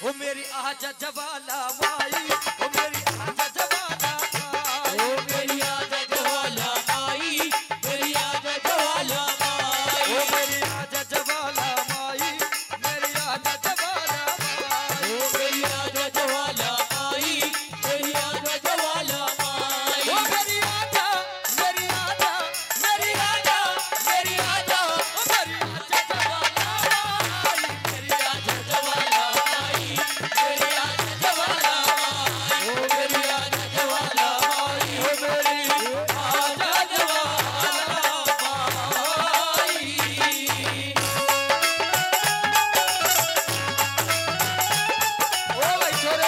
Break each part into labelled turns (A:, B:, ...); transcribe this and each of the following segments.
A: ओ मेरी आजा जवाला माई, ओ मेरी आजा जवाला माई,
B: ओ मेरी आजा जवाला माई, मेरी आजा जवाला माई,
A: ओ मेरी आजा जवाला माई, मेरी आजा जवाला माई,
B: ओ मेरी आजा जवाला माई, मेरी आजा जवाला माई,
A: ओ मेरी आजा, मेरी आजा, मेरी आजा, मेरी आजा, ओ मेरी आजा जवाला माई,
B: मेरी आजा जवाला माई, मेरी आजा जवाला माई, ओ मेरी आजा जवाला माई, ओ मेरी आजा जवाला माई।
A: ओ भाई छोरे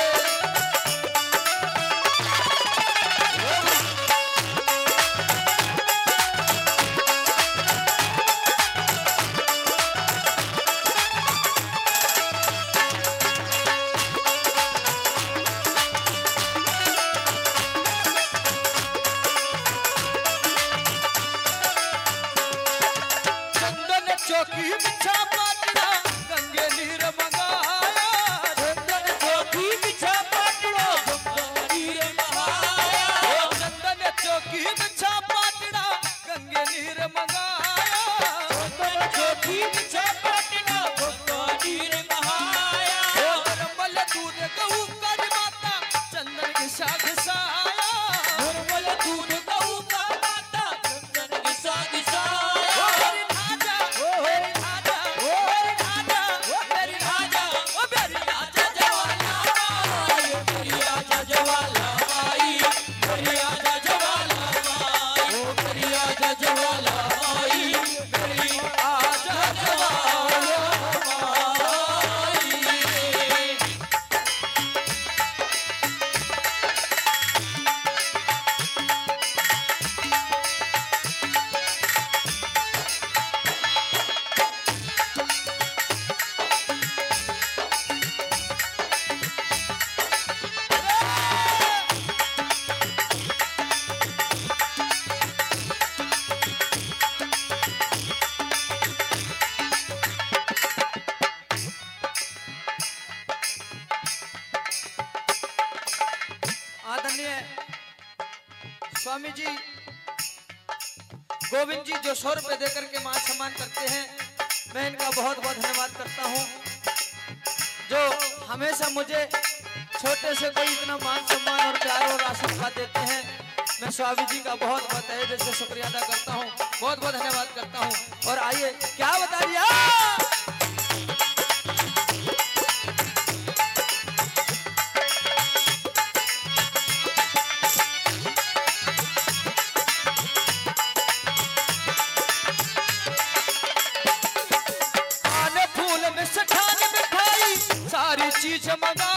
A: चंदन चौकी बिछा पाटना, गंगे नीर मंगाया,
B: चंदन चौकी बिछा पाटड़ा, गंगा नीर नहाया,
A: ओ चंदन चौकी बिछा पाटना, गंगे नीर मंगाया,
B: चंदन चौकी बिछा पाटड़ा, गंगा नीर नहाया,
A: ओ निर्मल दूध गऊ कर माता, चंदन घिसा घिसाया,
B: निर्मल दूध गऊ का माता, चंदन घिसा घिसाया,
A: ओ मेरी राजा, ओ मेरी राजा, ओ मेरी राजा, ओ मेरी राजा, ओ मेरी राजा जवाला माई,
B: मेरी आजा जवाला माई, मेरी आजा जवाला माई, ओ मेरी आजा जवाला माई, मेरी
A: आजा
B: जवाला माई।
A: आदरणीय स्वामी जी गोविंद जी जो 100 रुपए देकर के मान सम्मान करते हैं, मैं इनका बहुत बहुत धन्यवाद करता हूं, जो हमेशा मुझे छोटे से कोई इतना मान सम्मान और प्यार और आशीर्वाद देते हैं। मैं स्वामी जी का बहुत बहुत तहे दिल से शुक्रिया अदा करता हूं, बहुत बहुत धन्यवाद करता हूं। और आइए क्या बता दिया, आने फूल में सठान मिठाई सारी चीज मंगा